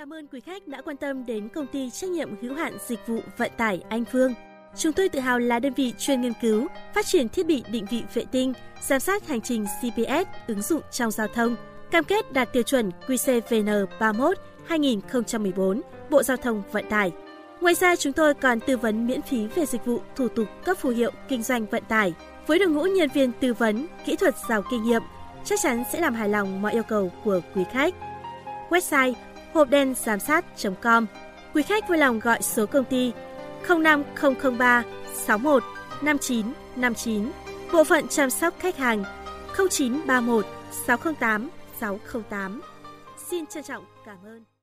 Cảm ơn quý khách đã quan tâm đến công ty trách nhiệm hữu hạn dịch vụ vận tải Anh Phương. Chúng tôi tự hào là đơn vị chuyên nghiên cứu, phát triển thiết bị định vị vệ tinh, giám sát hành trình GPS ứng dụng trong giao thông, cam kết đạt tiêu chuẩn QCVN 31/2014 Bộ Giao thông Vận tải. Ngoài ra, chúng tôi còn tư vấn miễn phí về dịch vụ thủ tục cấp phù hiệu kinh doanh vận tải. Với đội ngũ nhân viên tư vấn, kỹ thuật giàu kinh nghiệm, chắc chắn sẽ làm hài lòng mọi yêu cầu của quý khách. Website hộpđengiamsat.com. Quý khách vui lòng gọi số công ty 05003 61 5959, bộ phận chăm sóc khách hàng 0931 608 608. Xin trân trọng cảm ơn.